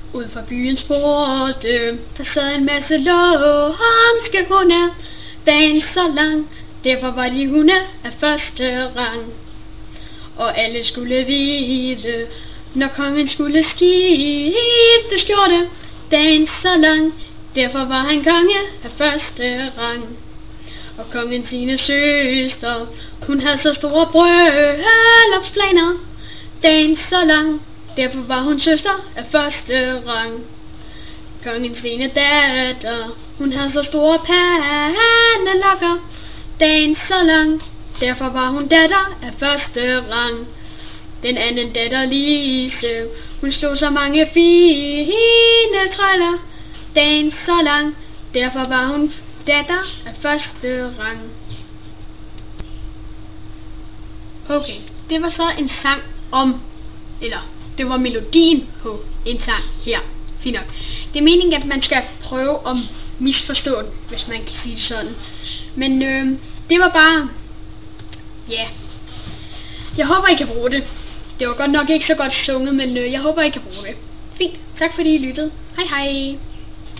Ud fra byens porte, der sad en masse lumske hunde. Dagen så lang, derfor var de hunde af første rang. Og alle skulle vide, når kongen skulle skifte skjorte. Dagen så lang, derfor var han konge af første rang. Og kongen sine søster, hun havde så store bryllupsplaner. Dagen så lang, derfor var hun søster af første rang. Kongens ene datter, hun havde så store pandelokker. Dagen så lang, derfor var hun datter af første rang. Den anden datter Lise, hun slog så mange fine krøller. Dagen så lang, derfor var hun datter af første rang. Okay, det var så en sang om, eller det var melodien på en sang her. Fint nok. Det er meningen, at man skal prøve at misforstå den, hvis man kan sige det sådan. Men det var bare, ja. Jeg håber, I kan bruge det. Det var godt nok ikke så godt sunget, men jeg håber, I kan bruge det. Fint. Tak fordi I lyttede. Hej hej.